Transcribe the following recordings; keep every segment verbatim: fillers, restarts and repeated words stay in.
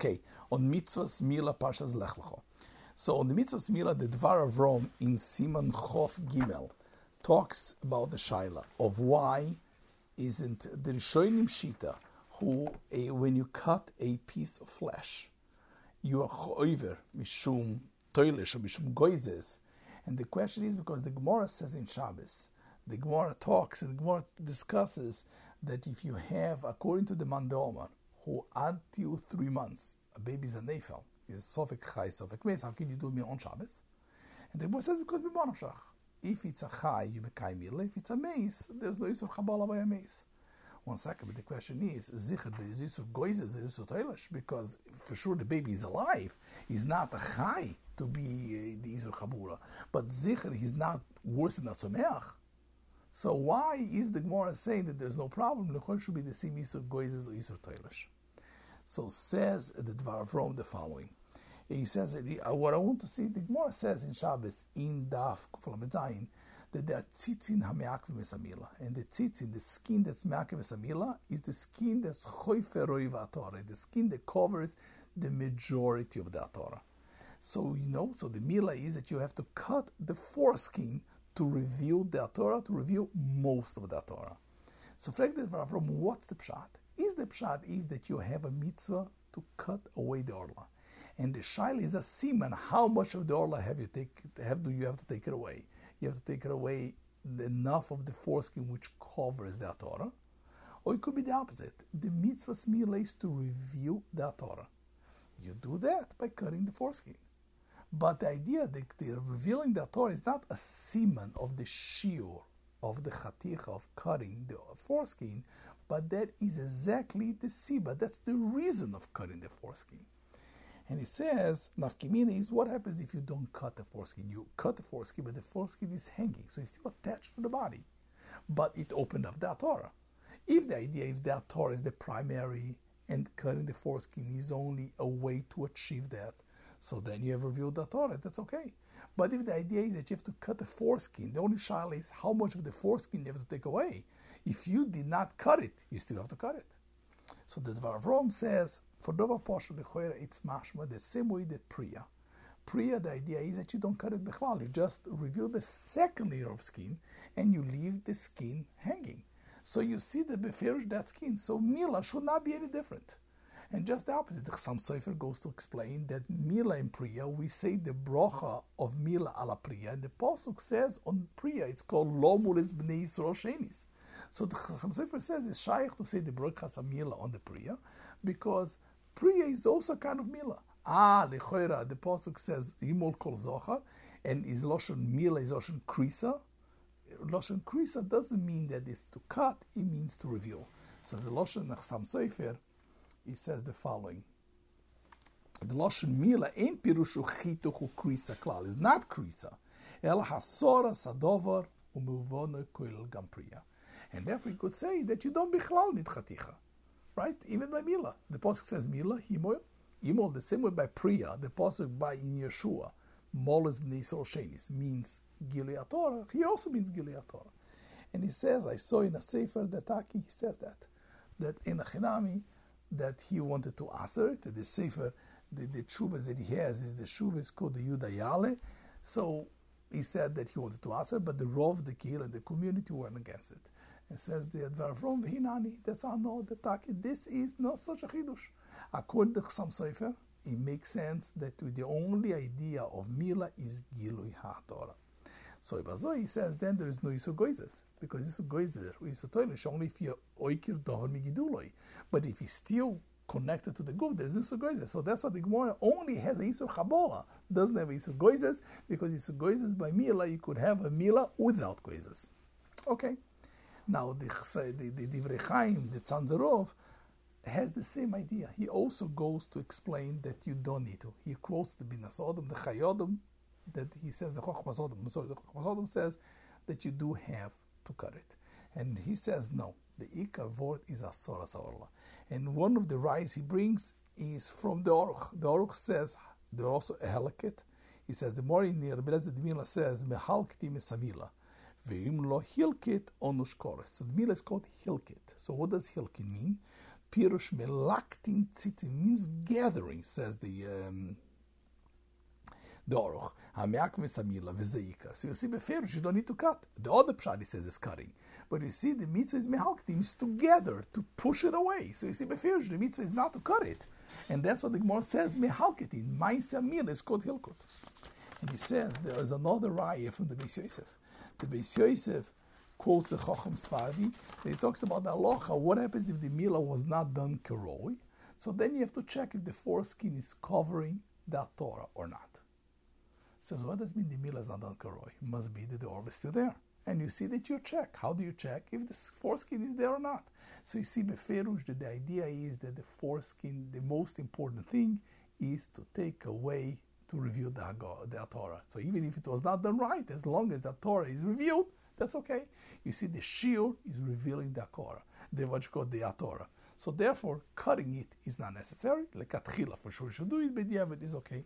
Okay, on Mitzvahs Mila Parshas Lech Lecha. So on the Mitzvahs Mila, the Dvar of Rome in Siman Chof Gimel talks about the Shaila of why isn't the Rishonim Shita, who a, when you cut a piece of flesh, you are choiver mishum toilish or mishum goizes. And the question is because the Gemara says in Shabbos, the Gemara talks and the Gemara discusses that if you have, according to the Mandomer, who until three months, a baby is a nefel, is sofek chai, sofek meis, how can you do it on Shabbos? And the Gemara says because b'monavshach. If it's a chai, you make mila. If it's a meis, there's no isur chabala by a meis. One second, but the question is, zicher, there is isur goizes, there is isur toilish, because for sure the baby is alive. He's not a chai to be uh, the isur chabura. But zicher, he's not worse than a tzomeach. So why is the Gemara saying that there's no problem? The should be the same isur goizes or isur toilish. So says the Dvar of Rome the following. He says, uh, what I want to see, the Gemara says in Shabbos, in Daf Kufalamedayin, that there are tzitzin hameakv mesamila. And the tzitzin, the skin that's meakv mesamila, is the skin that's choifer roiv atorah, the skin that covers the majority of the atorah. So, you know, so the mila is that you have to cut the foreskin to reveal the atorah, to reveal most of the atorah. So, from what's the pshat? Is the pshat is that you have a mitzvah to cut away the orla. And the shaila is a siman. How much of the orla have you take? Have do you have to take it away? You have to take it away enough of the foreskin which covers the Torah, or it could be the opposite. The mitzvah smila is to reveal the Torah. You do that by cutting the foreskin. But the idea that the revealing the Torah is not a siman of the shiur of the chaticha of cutting the foreskin, but that is exactly the siba. That's the reason of cutting the foreskin. And he says, nafkimina is what happens if you don't cut the foreskin. You cut the foreskin, but the foreskin is hanging, so it's still attached to the body. But it opened up the Torah. If the idea, if the Torah is the primary and cutting the foreskin is only a way to achieve that, so then you have revealed the Torah, that's okay. But if the idea is that you have to cut the foreskin, the only shaila is how much of the foreskin you have to take away. If you did not cut it, you still have to cut it. So the Dvar of Rome says, for Dova Posha Lechoira, it's mashma, the same way that Priya. Priya, the idea is that you don't cut it bechlal. You just reveal the second layer of skin and you leave the skin hanging. So you see the beferish that skin. So Mila should not be any different. And just the opposite. The Chassam Sofer goes to explain that Mila in Priya, we say the brocha of Mila ala Priya. And the Pasuk says on Priya, it's called Lo Muris Bnei Yisrael Shenis. So the Chassam Sofer says it's shaykh to say the brocha of Mila on the Priya, because Priya is also kind of Mila. Ah, lechoira, the Pasuk says, Yimol kol zochar, and is Loshen Mila, is Loshen Krisa. Loshen Krisa doesn't mean that it's to cut, it means to reveal. So the Loshen Chassam Sofer, he says the following. The Loshen Mila ain't pirushu chituchu Krisa klal, is not Krisa. El hasora sadovar umuvona koil gam Priya. And therefore you could say that you don't bichlal nit chaticha. Right? Even by Mila. The Pasuk says Mila, Himoil. Imol, the same way by Priya, the Pasuk by in Yeshua, Moles Bnei Yisrael Shenis, means Gilead Torah. He also means Gilead Torah. And he says, I saw in a Sefer that Taki, he says that, that in a Chinami, that he wanted to answer it. The Sefer, the, the Shuvas that he has is the Shuvas called the Yudayale. So he said that he wanted to answer, but the Rov, the Kil, and the community weren't against it. It says the Advar from Hinani, that's how no the Taki. This is not such a chidush. According to Chassam Sofer, it makes sense that the only idea of Mila is Gilui HaTorah. So Ibazoi, he says, then there is no Yisur Goizes, because Yisur Goizes, Yisur Toilish, only if you're Oikir Dohar Migiduloi. But if he's still connected to the Guf, there's Yisur Goizes. So that's why the Gemara only has a Yisur Chabola, doesn't have a Yisur Goizes, because Yisur Goizes by Mila, you could have a Mila without Goizes. Okay. Now, the the, the Divrei Chaim, the Tzanzarov, has the same idea. He also goes to explain that you don't need to. He quotes the Binas Odom, the Chayodom, that he says, the Chochmas Odom, sorry, the Chochmas Odom says that you do have to cut it. And he says, no, the Ikar Vort is Asora Saorla. And one of the rights he brings is from the Aruch. The Aruch says, there's also a halaket. He says, the more in the Rebbe Lezer Mila says, Mehalkti Mesamila. Ve'im lo hilkit onush kores. So the mila is called hilkit. So what does hilkit mean? Pirush melaktin tzitzim means gathering, says the um, the Aruch. Hameak v'samila v'zeikar. So you see, beferush you don't need to cut. The other pshat he says is cutting, but you see the mitzvah is mehalktim, is together to push it away. So you see, beferush the mitzvah is not to cut it, and that's what the Gemara says mehalketin. Ma'aseh mila is called hilkut. And he says there is another raya from the Beis Yosef. The Beis Yosef quotes the Chacham Sfardi. He talks about the halacha. What happens if the mila was not done keroi? So then you have to check if the foreskin is covering the Torah or not. So what does mean the mila is not done keroi? It must be that the orb is still there. And you see that you check. How do you check if the foreskin is there or not? So you see, beferush, that the idea is that the foreskin, the most important thing is to take away to review the, the Torah. So even if it was not done right, as long as the Torah is reviewed, that's okay. You see, the shiur is revealing the Torah, the what you call the Torah. So therefore, cutting it is not necessary. Lekatchila for sure should do it, but yeah, it is okay.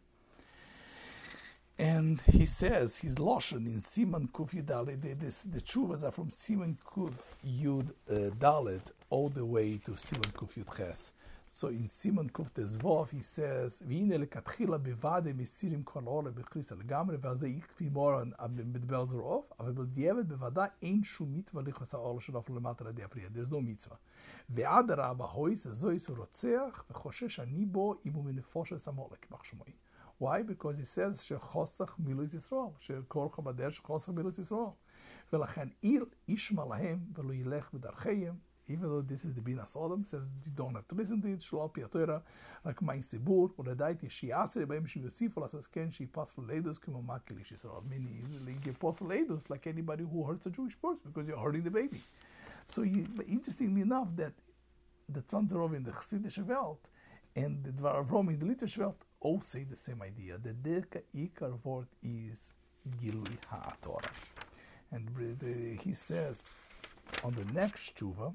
And he says his lashon in Siman Kuf Yud Dalet. The, the chuvas are from Siman Kuf Yud uh, Dalet all the way to Siman Kuf Yud Ches. So in Siman Kuf Tezvov he says, "V'ine lekatchila bevade misirim kol ola b'chrisa legamre v'azeh ikpi moran mitbel zorov, aber b'diavad bevada ein shum mitzvah lichos ha'ola shalof lemata l'dei apriya." There's no mitzvah. Ve'adara b'hois zois rotzeach v'choshesh ani bo imu minefoshes amolek b'chshmoi. Why? Because he says shechosach milus Yisrael, shekol chabader shechosach milus Yisrael. V'lachen il ishma lahem v'lo yilech b'darcheim. Even though this is the Binas Adam, says you don't have to listen to it. Shalal Piatora, like my Sibur, or the Daiti, she asked it, but she will see for us as can she pass for ladus, come on, Makilish Israel. Meaning, you pass for ladus like anybody who hurts a Jewish person because you're hurting the baby. So, you, but interestingly enough, that the Tzanzerov in the Chassidish Welt and the Dvar Avrom in the Litvish Welt all say the same idea. The Derka Ikar word is Gilui HaTorah. And the, he says on the next Tshuva,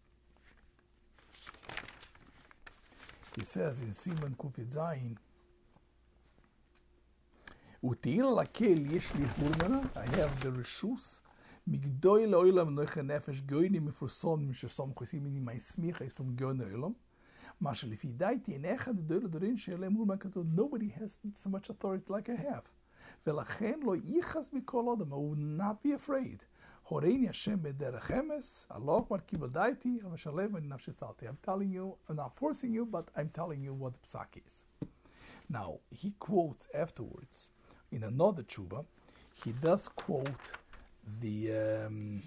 he says in Siman Kufid Zayin, Uteil lakel yesh li hurmana, I have the reshus, migdoi leolam noche nefesh goyni mifroson mishesom chosim, meaning my smicha is from goy leolam. Mashal if he died in echad doyle dorin she'elem hurman kato, nobody has so much authority like I have. Velachen lo yichas mikol adam, I will not be afraid. Horeini Hashem b'derech emes, Allah mar kibodaiti, avashalev v'nafshi salti. I'm telling you, I'm not forcing you, but I'm telling you what the psak is. Now, he quotes afterwards, in another tshuva, he does quote the, um,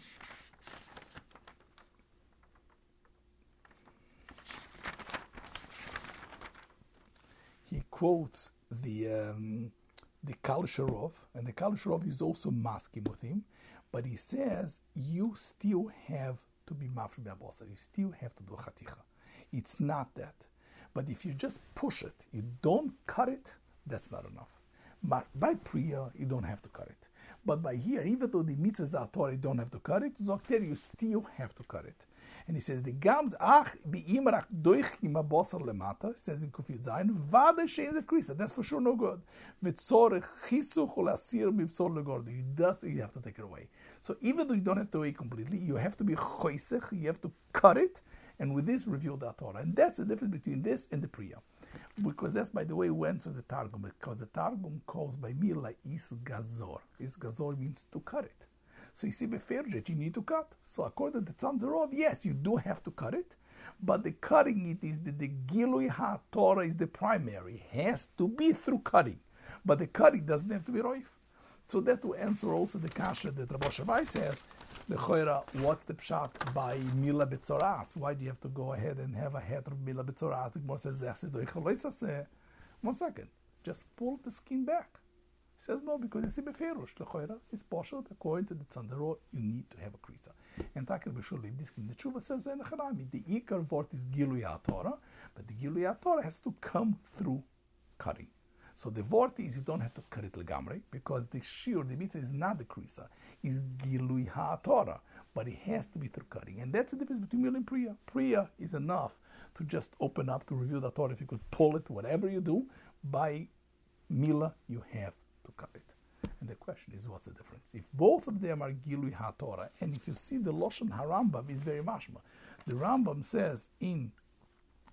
he quotes the, um, the Kal Sharov, and the Kal Sharov is also masking with him, but he says you still have to be mafri b'abosar. You still have to do chaticha. It's not that. But if you just push it, you don't cut it, that's not enough. But by priya, you don't have to cut it. But by here, even though the mitzvahs are Torah, you don't have to cut it, Zokter, you still have to cut it. And he says, the gams ach bi'imrak doich im abosar lemata, says in Kufiyat Zayin, vada shein zekrisa, that's for sure no good. V'tzorech chisuch ol asir b'bsor legordo, you just, you have to take it away. So even though you don't have to away completely, you have to be choisech, you have to cut it, and with this reveal the Torah. And that's the difference between this and the priya. Because that's, by the way, we answer the Targum, because the Targum calls by mila is gazor. Is gazor means to cut it. So you see, beferjet, you need to cut. So according to Tzanzerov, yes, you do have to cut it, but the cutting it is the, the Gilui HaTorah is the primary. It has to be through cutting, but the cutting doesn't have to be roif. So that will answer also the kasha that Rabbi Shavai says, Lechoira, what's the pshat by Mila Betzoras? Why do you have to go ahead and have a head of Mila Betzoras? The Gemara says, one second, just pull the skin back. He says, no, because you see Beferush, Lechoira, it's partial, according to the Tzanzero, you need to have a krisa. And Takir B'Shulim, this the Tshuva says, the Ikar Vort is Gilui HaTorah, but the Gilui HaTorah has to come through cutting. So the vort is you don't have to cut it legamre, because the shiur, the mitzvah is not the krisa, is Gilui HaTorah, but it has to be through cutting. And that's the difference between mila and priya. Priya is enough to just open up to review the Torah. If you could pull it, whatever you do, by mila you have to cut it. And the question is, what's the difference? If both of them are Gilui HaTorah, and if you see the Lashon HaRambam is very mashma. The Rambam says in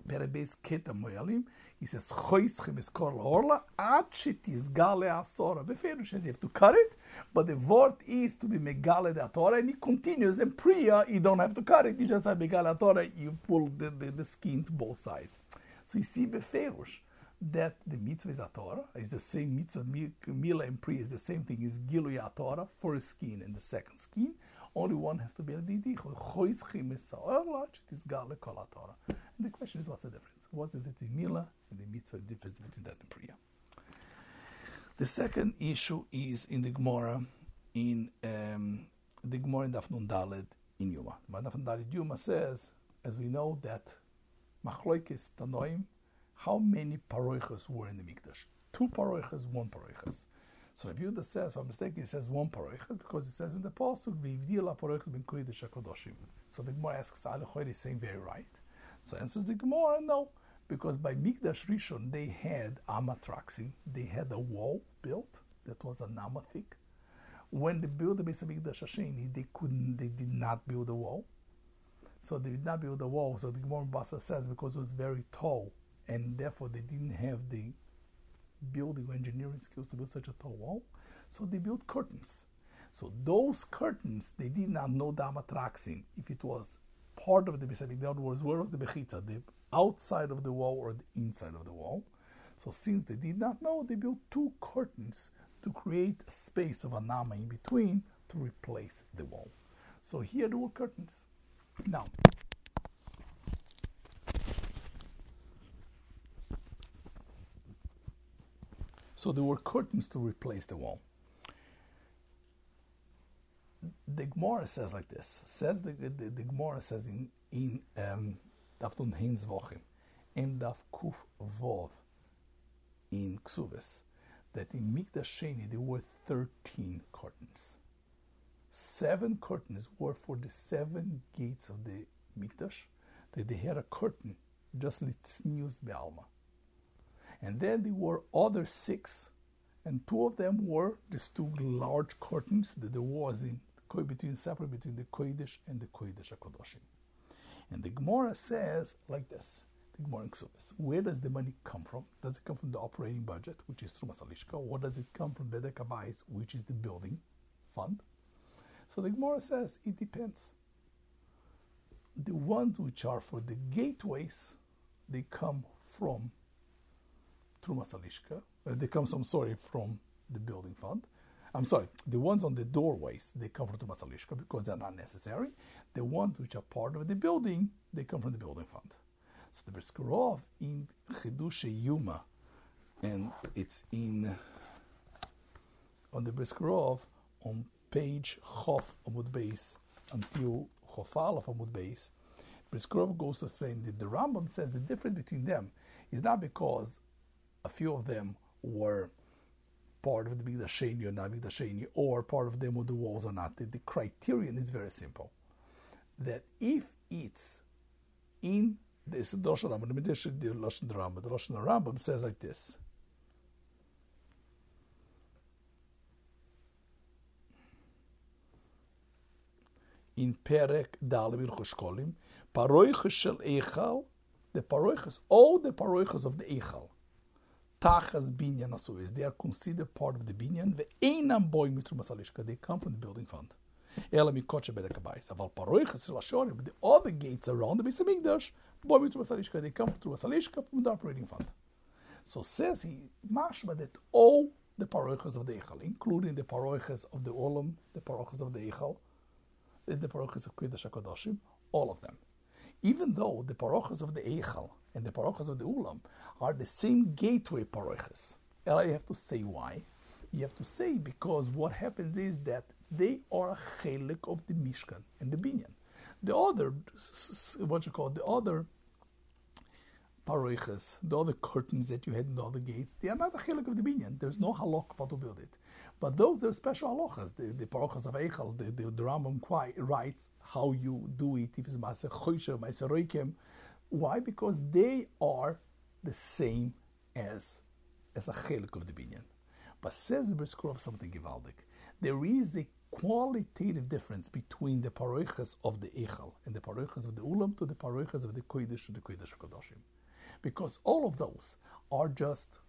Perebes Keta Moyalim, he says, Choischim is Kor Orla, Ad Shetizgale Asora. Beferish says you have to cut it, but the word is to be Megale de Torah, and he continues. In Priya, you don't have to cut it, you just have Megale Torah, you pull the, the, the skin to both sides. So you see Beferish that the mitzvah is a Torah, is the same mitzvah, Mila and Priya is the same thing, is Gilui Torah, first skin and the second skin. Only one has to be a didi. And the question is, what's the difference? What's the difference between Mila and the mitzvah, the difference between that and Priya? The second issue is in the Gemara, in um, the Gemara in Daf Nun Daled in Yuma. Daf Nun Daled Yuma says, as we know, that Machloikis Tanoim, how many paroichas were in the Mikdash? Two paroichas, one paroichas. So Rabbi Yehuda says, if I'm mistaken, it says one paroichas because it says in the pasuk, "V'ivdila paroichas ben kodesh hakodoshim." So the Gemara asks, "Alechoy is saying very right." So answers the Gemara, no, because by Mikdash Rishon they had amatraxim, they had a wall built that was an amma thick. When they built the Beis Hamikdash Hasheni, they couldn't, they did not build a wall. So they did not build a wall. So the Gemara Basra says because it was very tall, and therefore they didn't have the building or engineering skills to build such a tall wall, so they built curtains. So those curtains, they did not know the amatraxin, if it was part of the Beis Hamikdash. In other words, where was the Bechitza, the outside of the wall or the inside of the wall? So since they did not know, they built two curtains to create a space of anama in between to replace the wall. So here there were curtains. Now, so there were curtains to replace the wall. The Gemara says like this. Says the the, the Gemara says in in um, Daf Nun Hein Zvochim, in Daf Kuf Vov in Ksubis, that in Mikdash Sheni there were thirteen curtains. Seven curtains were for the seven gates of the Mikdash. That they had a curtain just litznius be'alma. And then there were other six, and two of them were these two large curtains that there was in between separate between the Kodesh and the Kodesh HaKodoshim. And the Gemara says like this, the Gemara in Ksubis, where does the money come from? Does it come from the operating budget, which is Trumas Alishka, or does it come from Bedek Habayis, which is the building fund? So the Gemara says it depends. The ones which are for the gateways, they come from Trumas Alishka. Uh, they come, I'm sorry, from the building fund. I'm sorry, the ones on the doorways, they come from Trumas Alishka because they're not necessary. The ones which are part of the building, they come from the building fund. So the Brisker Rov in Chidushei Yuma, and it's in on the Brisker Rov on page Chof Amud Beis until Chof Aleph Amud Beis. Brisker Rov goes to explain that the Rambam says the difference between them is not because a few of them were part of the Mikdash Sheni or not Mikdash Sheni, or part of them with the walls or not. The, the criterion is very simple. That if it's in this Lashon Rambam, the Lashon Rambam, the Lashon Rambam says like this. In Perek Dalim Ilchos Shkolim, paroiches shel Eichal, the paroiches, all the paroiches of the Eichal, Tachas binyan asuis. They are considered part of the binyan. Ve'einam boy mitrumas alishka. They come from the building fund. Ela mikotche bedek habayis. Aval paroiches l'shorim. But the other gates around the Beis Hamikdash, boy mitrumas alishka. They come from trumas alishka from the operating fund. So says he mashma that all the paroiches of the Eichel, including the paroiches of the Olam, the paroiches of the Eichel, the paroiches of Kodesh HaKodoshim, all of them. Even though the parochas of the Eichel and the parochas of the Ulam are the same gateway parochas. And you have to say why. You have to say because what happens is that they are a chelik of the Mishkan and the Binyan. The other, what you call the other parochas, the other curtains that you had in the other gates, they are not a chelik of the Binyan. There's no halach how to build it. But those are special halachas. The, the parochas of Eichel, the, the, the Rambam writes how you do it. If it's Maaseh Choshev, Maaseh Roikem. Why? Because they are the same as, as a chelik of the binyan. But says the Brisker Rov something givaldik. There is a qualitative difference between the parochas of the Eichel and the parochas of the Ulam to the parochas of the Kodesh to the Kodesh HaKadoshim. because all of those are just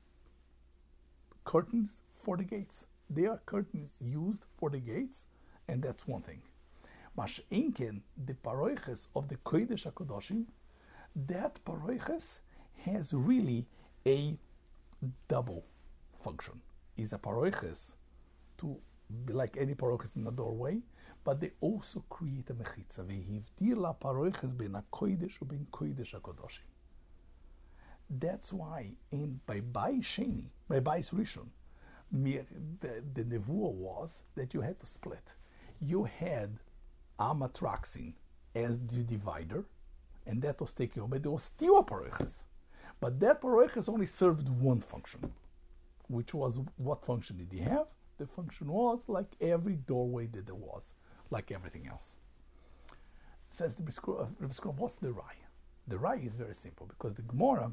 curtains for the gates. They are curtains used for the gates, and that's one thing. Mash inken, the paroiches of the Kodesh HaKadoshim, that paroiches has really a double function. Is a paroiches to be like any paroiches in the doorway, but they also create a mechitza. Vehivdila paroiches ben HaKodesh uben Kodesh HaKadoshim. That's why in by Bayis Sheni, by Bayis Rishon, the, the nevuah was that you had to split. You had Amatraxin as the divider, and that was taken over. But there was still a paroiches. But that paroiches only served one function, which was, what function did he have? The function was like every doorway that there was, like everything else. Says the Brisker, what's the Rai? The Rai is very simple, because the Gemara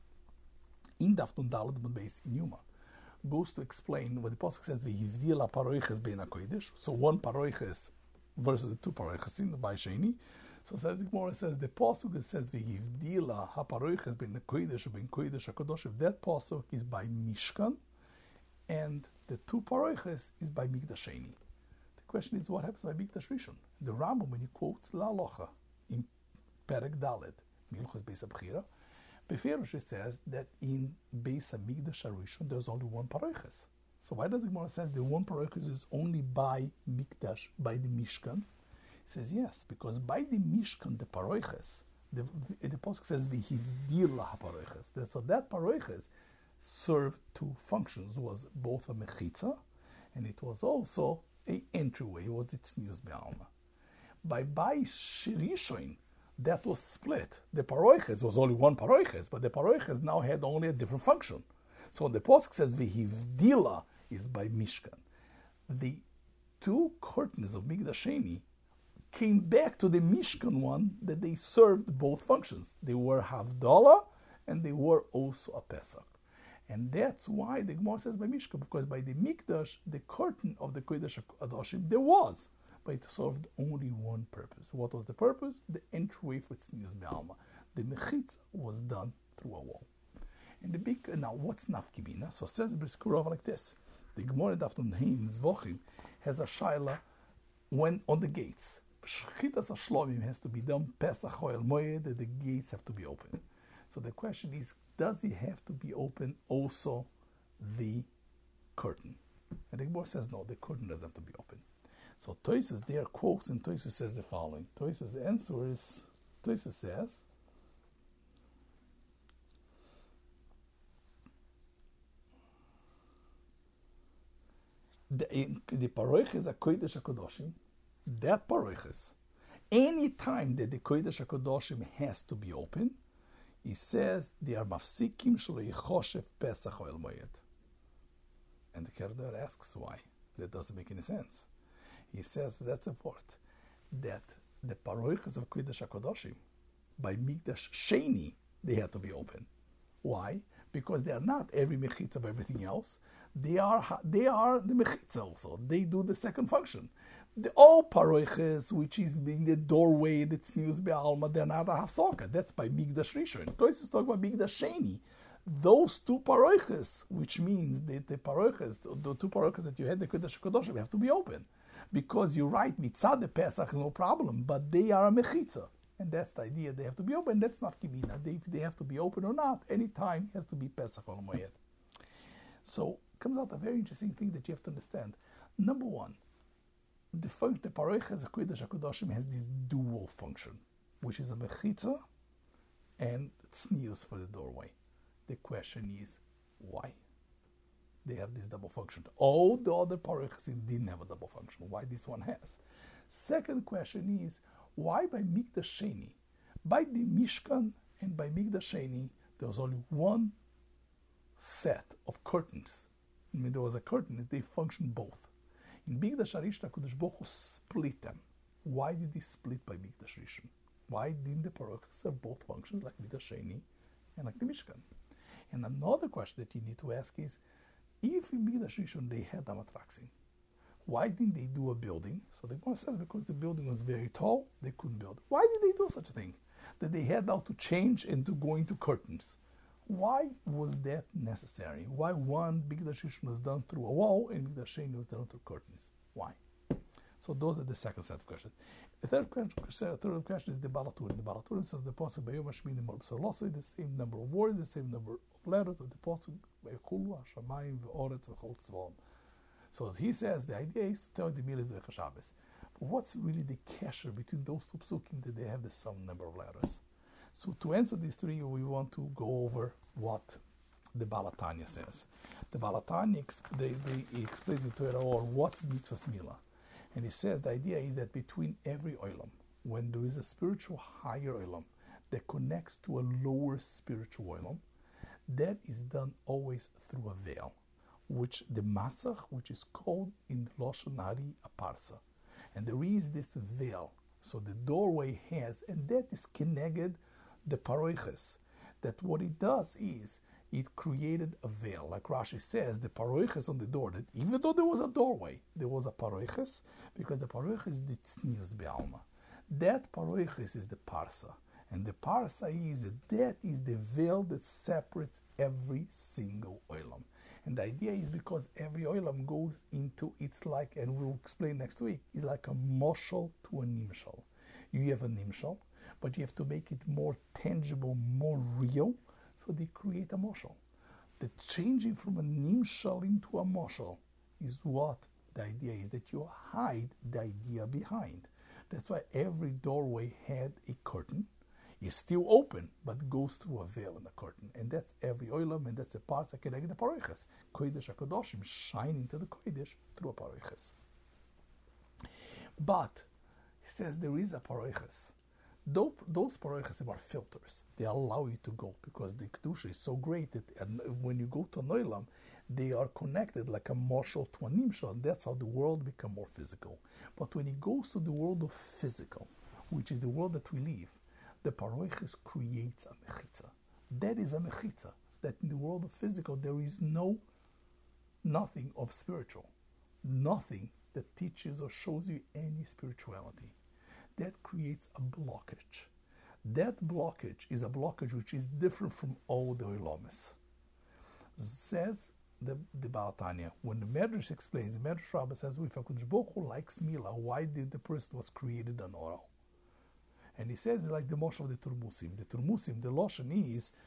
in Daftun Dalad Mud Beis in Yuma goes to explain what the Pasuk says, V'hivdila paroiches bein HaKodesh, so one paroiches versus the two paroiches in the Bayis Sheni. So says the Gemara says the Pasuk says V'hivdila haparoiches bein HaKodesh ubein Kodesh HaKadoshim. That Pasuk is by Mishkan, and the two paroiches is by Mikdash Sheni. The question is, what happens by Mikdash Rishon? The Rambam, when he quotes La Locha in Perek Dalet, Milchos Beis HaBchira, Beferush says that in Beis HaMikdash HaRishon there's only one paroiches. So why does the Gemara say the one paroiches is only by Mikdash, by the Mishkan? He says yes, because by the Mishkan, the paroiches, the, the Pasuk says V'hivdila haparoiches. So that paroiches served two functions. Was both a mechitza, and it was also a entryway. It was its news be'alma. By Bayis Rishon, that was split. The paroiches was only one paroiches, but the paroiches now had only a different function. So the Pasuk says V'hivdila is by Mishkan. The two curtains of Mikdash Sheni came back to the Mishkan one that they served both functions. They were Havdalah and they were also a Pesach. And that's why the Gemara says by Mishkan, because by the Mikdash, the curtain of the Kodesh HaKadoshim, there was, but it served only one purpose. What was the purpose? The entryway for Tznius Be'alma. The Mechitza was done through a wall. And the big, now what's Nafki Bina? So says Briskurov like this. The Gemara Daftun Hein Zvochim has a shaila when on the gates. Shchitas HaShlomim has to be done, Pesach Oil Moed, that the gates have to be open. So the question is, does it have to be open also the curtain? And the Gemara says no, the curtain doesn't have to be open. So Toysus there quotes, and Toysus says the following. Toysus' answer is, Toysus says, the, the paroiches HaKodesh HaKadoshim, that paroiches, any time that the Kodesh HaKadoshim has to be open, he says they are mafsikim shelo yichoshev Pesach Oil Moed. And the Kerder asks why. That doesn't make any sense. He says that's a word that the paroiches of Kodesh HaKadoshim by Mikdash Sheni they had to be open. Why? Because they are not every mechitza of everything else. They are they are the mechitza also. They do the second function. The all paroiches, which is being the doorway, that's Tznius Be'alma, they're not a hafsaka. That's by Mikdash Rishon. Toys is talking about Mikdash Sheni. Those two paroiches, which means that the paroiches, the two paroiches that you had, the Kodesh HaKadoshim, have to be open. Because you're right, mitzad the Pesach is no problem, but they are a mechitza. And that's the idea, they have to be open. That's not kibina. They, if they have to be open or not, any time has to be Pesach or Moed. So, comes out a very interesting thing that you have to understand. Number one, the function, the paroiches of Kodesh HaKadoshim has this dual function, which is a mechitza and tznius for the doorway. The question is, why? They have this double function. All the other paroiches didn't have a double function. Why this one has? Second question is, why by Mikdash Sheni? By the Mishkan and by Mikdash Sheni, there was only one set of curtains. I mean, there was a curtain, they functioned both. In Mikdash Rishon, HaKadosh Baruch Hu split them. Why did he split by Mikdash Rishon? Why didn't the paroiches have both functions, like Mikdash Sheni and like the Mishkan? And another question that you need to ask is, if in Mikdash Rishon they had Amatraxin, why didn't they do a building? So the Gemara says because the building was very tall, they couldn't build. Why did they do such a thing? That they had now to change and to go into curtains. Why was that necessary? Why one Mikdash Rishon was done through a wall and Mikdash Sheni was done through curtains? Why? So those are the second set of questions. The third question, third question is the Balaturim. The Balaturim says the Pasuk B'Yom Hashmini Mor B'Solosei, the same number of words, the same number of letters of the Pasuk B'Echulu Hashamayim V'Oretz V'Chol Tzvaon. So he says the idea is to tell the Milah the Chashabes. But what's really the kesher between those two psukim that they have the same number of letters? So to answer these three, we want to go over what the Balatanya says. The Balatanya they, they, he explains it to it all. What's mitzvahs milah? And he says the idea is that between every olam, when there is a spiritual higher olam that connects to a lower spiritual olam, that is done always through a veil, which the masach, which is called in Lashon Ari a parsa. And there is this veil, so the doorway has, and that is keneged the paroiches, that what it does is it created a veil. Like Rashi says, the paroiches on the door, that even though there was a doorway, there was a paroiches, because the paroiches did tznius be'alma. That paroiches is the parsa. And the parsa is that that is the veil that separates every single olam. And the idea is because every olam goes into, it's like, and we'll explain next week, it's like a moshel to a nimshal. You have a nimshal, but you have to make it more tangible, more real, so they create a moshel. The changing from a nimshal into a moshel is what the idea is, that you hide the idea behind. That's why every doorway had a curtain. It's still open, but goes through a veil and a curtain. And that's every oilam, and that's the parts that connect the paroiches. Kodesh HaKadoshim shine into the Kodesh through a paroiches. But, he says there is a paroiches. Those paroiches are filters. They allow you to go, because the Kedusha is so great that when you go to an oilam, they are connected like a moshel to a nimshal, and that's how the world becomes more physical. But when it goes to the world of physical, which is the world that we live, the paroiches creates a mechitza. That is a mechitza. That in the world of physical there is no, nothing of spiritual, nothing that teaches or shows you any spirituality. That creates a blockage. That blockage is a blockage which is different from all the olamis. Says the, the Balatanya, when the Medrash explains, the Medrash Rabbah says, if HaKadosh Baruch Hu likes Mila, why did the person was created an oral? And he says, like the motion of the Turmusim. The Turmusim, the Lashon is,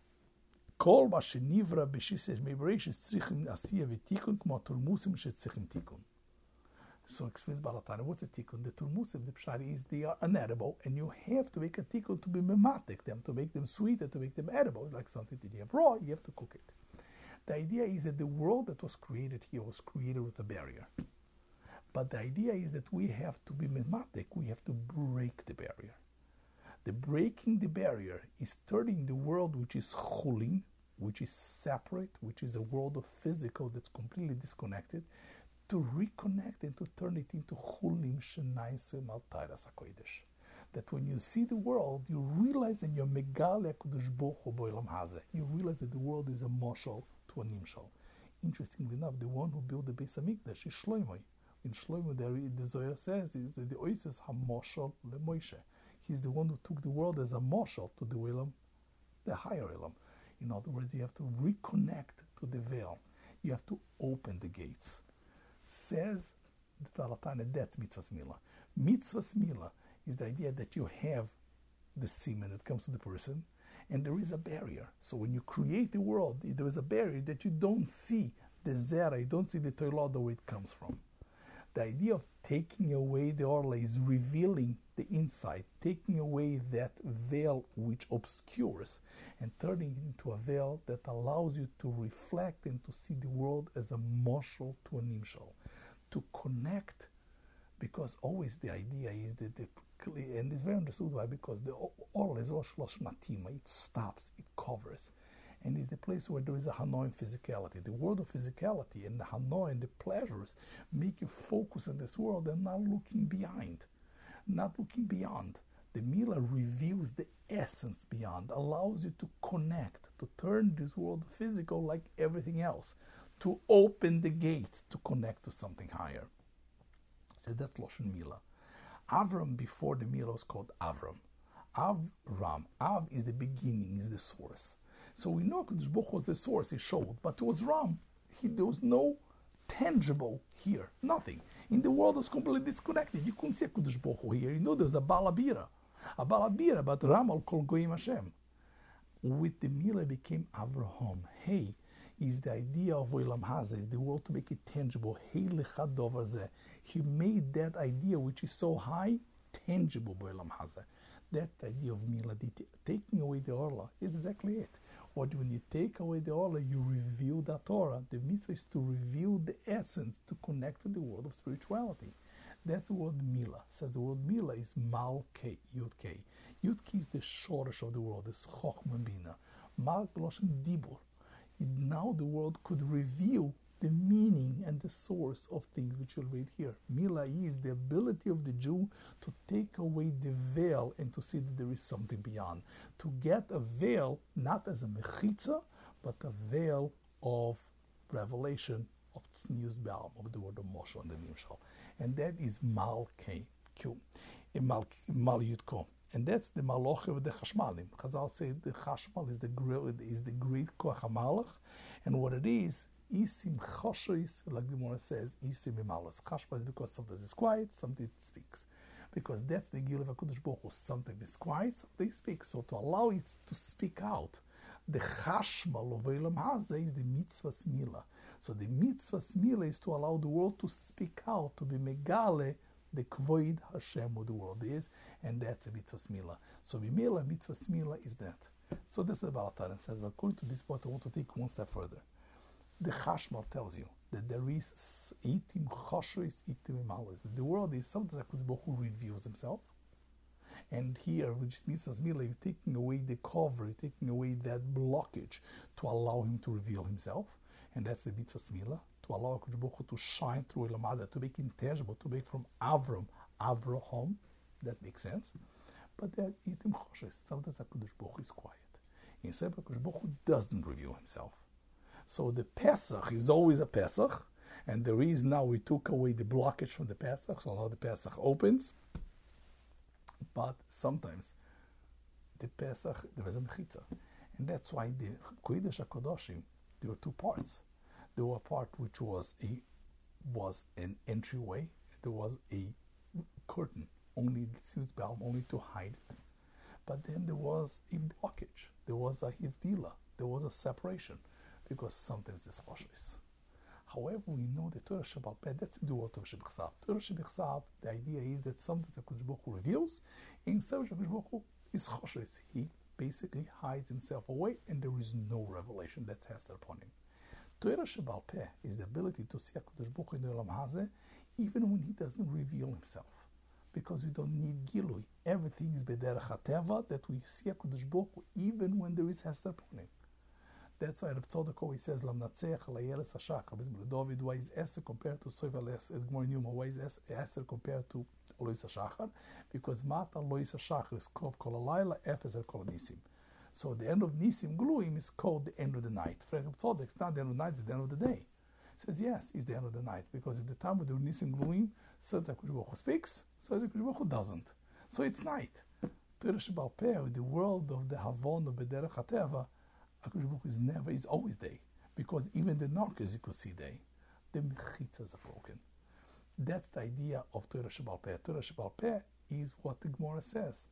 Kol ma shenivra b'shiseh me'bereish tzrichim asiya v'tikun k'ma Turmusim shetzrichim tikun. So explains Balatanya, what's a tikun? The Turmusim, the pshari is, they are unedible, and you have to make a tikun to be mematic them, to make them sweet and to make them edible. It's like something that you have raw, you have to cook it. The idea is that the world that was created here was created with a barrier. But the idea is that we have to be mematic, we have to break the barrier. The breaking the barrier is turning the world which is chulin, which is separate, which is a world of physical that's completely disconnected, to reconnect and to turn it into chulim shenaisem al tairas hakodesh. That when you see the world, you realize that you're megale HaKadosh Baruch Hu b'olam hazeh. You realize that the world is a moshel to a nimshal. Interestingly enough, the one who built the Beis Hamikdash is Shlomo. In Shlomo, the Zohar says is that the oises hamoshel leMoshe. He's the one who took the world as a moshel to the Olam, the higher Olam. In other words, you have to reconnect to the veil. You have to open the gates. Says the Balatanya, that's mitzvahs milah. Mitzvahs milah is the idea that you have the semen that comes to the person, and there is a barrier. So when you create the world, there is a barrier that you don't see the zera, you don't see the toilah, where it comes from. The idea of taking away the orla is revealing the inside, taking away that veil which obscures and turning it into a veil that allows you to reflect and to see the world as a moshel to a nimshal, to connect, because always the idea is that the, and it's very understood why, because the orla is Rosh Matima, it stops, it covers. And it's the place where there is a Hanoi physicality. The world of physicality and the Hanoi and the pleasures make you focus on this world and not looking behind, not looking beyond. The Mila reveals the essence beyond, allows you to connect, to turn this world physical like everything else, to open the gates to connect to something higher. So that's Loshen Mila. Avram before the Mila was called Avram. Avram, Av is the beginning, is the source. So we know Kodesh Baruch was the source he showed, but it was Ram. He, there was no tangible here, nothing. In the world, it was completely disconnected. You couldn't see a Kodesh Baruch Hu here. You know there's a Balabira, a Balabira, but Ram al Kol Goyim Hashem. With the Mila became Avraham. Hey, is the idea of Olam Hazeh, is the world to make it tangible. Hey lecha dover zeh. He made that idea, which is so high, tangible by Olam Hazeh. That idea of Mila, taking away the Orla, is exactly it. Or when you take away the Orla, you reveal the Torah. The mitzvah is to reveal the essence, to connect to the world of spirituality. That's the word Mila. Says the word Mila is Mal Kei, Yud Kei. Yud Kei is the shorish of the world, is Chochma Bina. Mal Loshen Dibur. Now the world could reveal the meaning and the source of things which you'll read here. Mila is the ability of the Jew to take away the veil and to see that there is something beyond. To get a veil, not as a mechitza, but a veil of revelation, of tznius ba'am, of the word of Moshe and the Nimshal. And that is Mal Kei, Q, Mal Yud Ko. And that's the Maloch of the Chashmalim. Chazal say the Chashmal is the is the Greek Koach HaMalach, and what it is, Isim Choshois, like the Gemara says, Isim Imalos. Chashmal is because sometimes it's quiet, sometimes it speaks. Because that's the Gil of HaKadosh Baruch Hu. Sometimes it's quiet, sometimes it speaks. So to allow it to speak out, the Chashmal of Olam Hazeh is the Mitzvah Smila. So the Mitzvah Smila is to allow the world to speak out, to be Megale, the Kvoid Hashem of the world is, and that's a Mitzvah Smila. So Bimela, Mitzvah Smila is that. So this is about Taren says, but according to this point, I want to take one step further. The Chashmal tells you that there is eighteen Choshois, eighteen Imalos. The world is something that Kodesh Baruch Hu reveals himself. And here, which Mitzvah Smila, you're taking away the cover, you're taking away that blockage to allow him to reveal himself. And that's the Mitzvah Smila, to allow HaKadosh Baruch Hu to shine through Olam Hazeh, to make intangible, to make from Avram, Avraham. That makes sense. But that Itim Choshes, sometimes HaKadosh Baruch Hu is quiet. Instead, HaKadosh Baruch Hu doesn't reveal himself. So the Pesach is always a Pesach, and there is now, we took away the blockage from the Pesach, so now the Pesach opens. But sometimes the Pesach, there is a Mechitza. And that's why the Kodesh HaKadoshim, there were two parts. There was a part which was a was an entryway. There was a curtain, only only to hide it. But then there was a blockage. There was a hivdila. There was a separation, because sometimes it's choshes. However, we know the Torah Shebal Peh, that's the word Torah Shebechsav. Torah Shebechsav, the idea is that something that Kodesh Baruch Hu reveals, and Kodesh Baruch Hu is choshes. He basically hides himself away, and there is no revelation that has upon him. Torah Shebal Peh is the ability to see HaKadosh Baruch Hu in the Olam Hazeh, even when he doesn't reveal himself. Because we don't need Gilui. Everything is Bederach HaTeva, that we see HaKadosh Baruch Hu even when there is Hester upon him. That's why Rav Tzadok always says, Lam Natzeach Layeles HaShachar, David, why is Esther compared to Soivel Edgmor Numa? Why is Esther compared to Lois HaShachar? Because Mata Lois HaShachar is called Kol HaLayla, Efes Kol Nisim. So the end of Nisim Gluim is called the end of the night. For Rav Tzadok, it's not the end of the night, it's the end of the day. He says, yes, it's the end of the night, because at the time of the Nisim Gluim, Santa HaKadosh Baruch Hu speaks, Santa HaKadosh Baruch Hu doesn't. So it's night. Torah Shebal Peh, the world of the Havon of Bederach HaTeva, HaKadosh Baruch Hu is never, is always day, because even the knockers you could see day. The mechitzas are broken. That's the idea of Torah Shebal Peh. Torah Shebal Peh is what the Gemara says.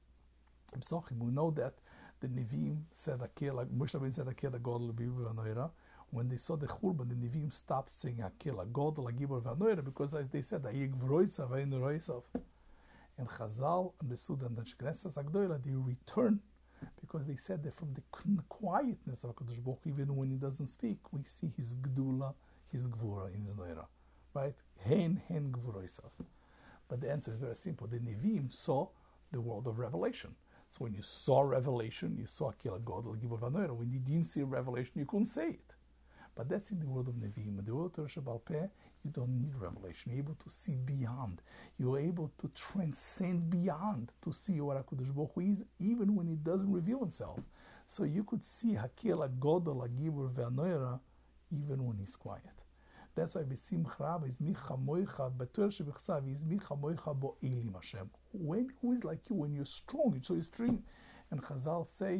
We know that the Nevi'im said, Moshe Rabbeinu said, Akel HaGodel L'Gibor V'Hanoira. When they saw the Churban, the Nevi'im stopped saying Akel HaGodel L'Gibor V'Hanoira, because as they said, Ayeg V'Roisav, Ayeg V'Roisav. And Chazal understood, and the Shknesses HaGdoila, they returned, because they said that from the quietness of HaKadosh Baruch Hu, even when he doesn't speak, we see his Gdula, his Gvura in his Noira. Right? Hen, hen Gvuroisav. But the answer is very simple. The Nevi'im saw the world of revelation. So when you saw revelation, you saw Akel HaGodel L'Gibor V'Hanoira. When you didn't see revelation, you couldn't say it. But that's in the world of Nevi'im. In the world of Torah Shebal Peh, you don't need revelation. You're able to see beyond. You're able to transcend beyond, to see what HaKadosh Baruch Hu is, even when he doesn't reveal himself. So you could see Akel HaGodel L'Gibor V'Hanoira even when he's quiet. That's why B'Simcha Rabba is Micha Moicha, but Torah Shebechsav is Micha Moicha Bo'elim Hashem. When who is like you when you're strong? So you're strong, And Chazal say,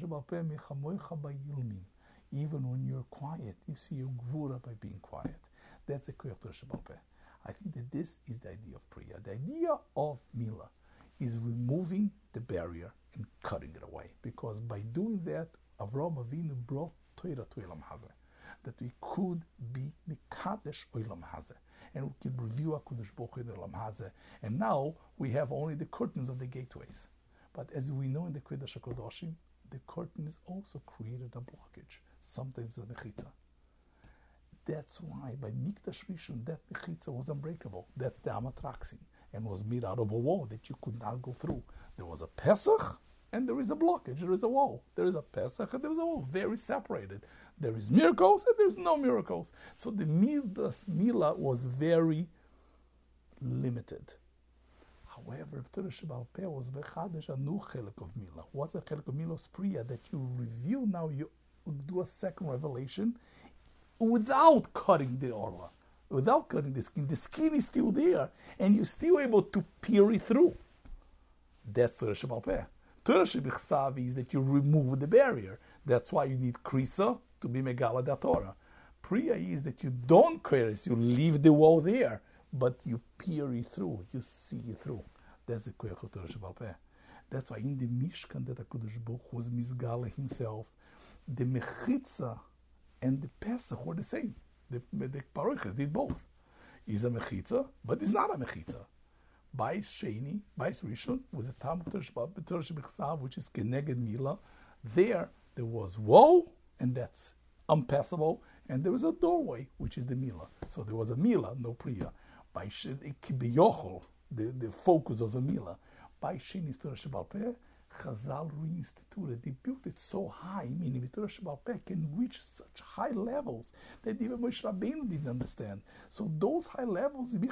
even when you're quiet, you see your gvura by being quiet. That's the koyach Torah Sheba'al Peh. I think that this is the idea of Priya. The idea of Mila is removing the barrier and cutting it away. Because by doing that, Avraham Avinu brought Torah to Olam Hazeh. That we could be Mikadesh Olam Hazeh. And we could review HaKadosh Baruch Hu in Olam Hazeh. And now we have only the curtains of the gateways. But as we know in the Kodesh HaKadoshim, the curtains also created a blockage. Sometimes it's a mechitza. That's why by Mikdash Rishon, that mechitza was unbreakable. That's the Amatraxin. And was made out of a wall that you could not go through. There was a Pesach, and there is a blockage. There is a wall. There is a Pesach, and there is a wall. Very separated. There is miracles, and there is no miracles. So the Midas Mila was very limited. However, Torah Sheba'al Peh was Bechadesh, a new chelik of Mila. What's the chelik of Milos Priya? That you reveal now, you do a second revelation without cutting the orla. Without cutting the skin, the skin is still there, and you're still able to peer it through. That's Torah Sheba'al Peh. Torah Shebichsav is that you remove the barrier. That's why you need Krisa to be Megala da Torah. Priya is that you don't Krisa, you leave the wall there, but you peer it through, you see it through. That's the Koyach of Torah Sheba'al Peh. That's why in the Mishkan that HaKadosh Baruch Hu was Mizgala himself, the Mechitza and the Pesach were the same. The, the Paroiches did both. He's a Mechitza, but he's not a Mechitza. Bais Sheni, Bais Rishon, was a Tam of Torah Shebechsav, which is Keneged Mila. There, there was wall, and that's unpassable, and there was a doorway, which is the Mila. So there was a Mila, no Priya. By Kibiyochol, the, the focus was a Mila. By Sheni is Torah Sheba'al Peh. Chazal reinstituted. They built it so high, meaning the Torah Sheba'al Peh can reach such high levels that even Moshe Rabbeinu didn't understand. So those high levels, there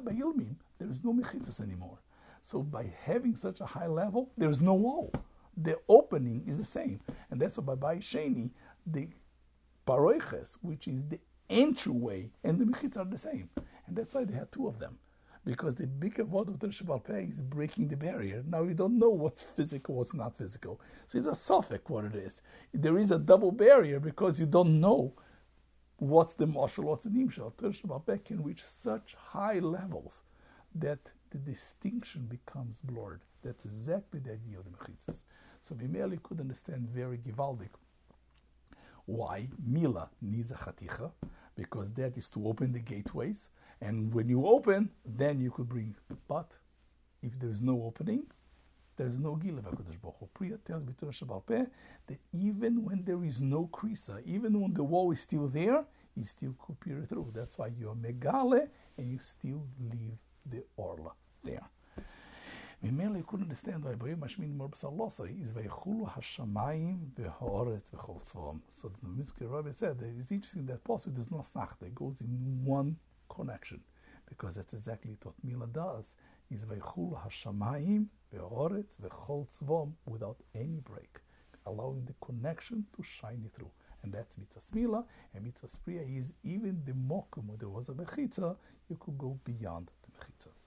is no mechitzas anymore. So by having such a high level, there is no wall. The opening is the same. And that's why by Sheni, the Paroiches, which is the entryway, and the mechitzas are the same. And that's why they had two of them. Because the big avodah of Torah Sheba'al Peh is breaking the barrier. Now you don't know what's physical, what's not physical. So it's a suffix what it is. There is a double barrier because you don't know what's the mashal, what's the nimshal. Torah Sheba'al Peh can reach such high levels that the distinction becomes blurred. That's exactly the idea of the mechitzas. So Mimeli could understand very givaldik why Mila needs a chaticha, because that is to open the gateways. And when you open, then you could bring. But if there is no opening, there is no Gil of HaKadosh Baruch Hu. Priya tells Torah Sheba'al Peh that even when there is no Krisa, even when the wall is still there, you still could peer through. That's why you are Megale and you still leave the Orla there. Mimele, you couldn't understand why Boyim Mashmin Mor B'Salosa is Veichulu Hashamayim V'Ha'oretz V'Chol Tzvom. So the Mizkir Rabbi said that it's interesting that Pasuk does not snachta. It goes in one connection, because that's exactly what Mila does, is Veichulu Hashamayim V'Ha'oretz V'Chol Tzvom without any break, allowing the connection to shine it through. And that's Mitzvah Mila, and Mitzvah Priya is even the Mokum where there was a Mechitza, you could go beyond the Mechitza.